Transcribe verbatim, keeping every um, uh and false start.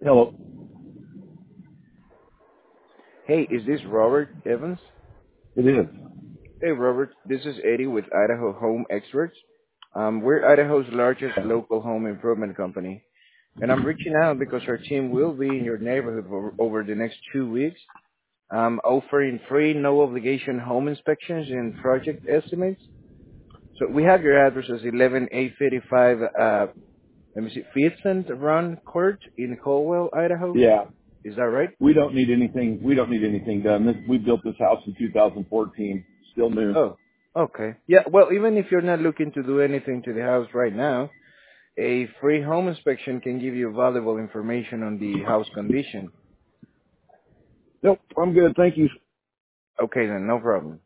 Hello. Hey, is this Robert Evans? It is. Hey, Robert, this is Eddie with Idaho Home Experts. Um, we're Idaho's largest local home improvement company, and I'm reaching out because our team will be in your neighborhood over, over the next two weeks, um, offering free, no obligation home inspections and project estimates. So we have your address as eleven eight thirty-five, uh, let me see, Fitzent Run Court in Colwell, Idaho. Yeah. Is that right? We don't need anything. We don't need anything done. This, we built this house in two thousand fourteen. Still new. Oh, okay. Yeah, well, even if you're not looking to do anything to the house right now, a free home inspection can give you valuable information on the house condition. Nope. I'm good. Thank you. Okay, then, no problem.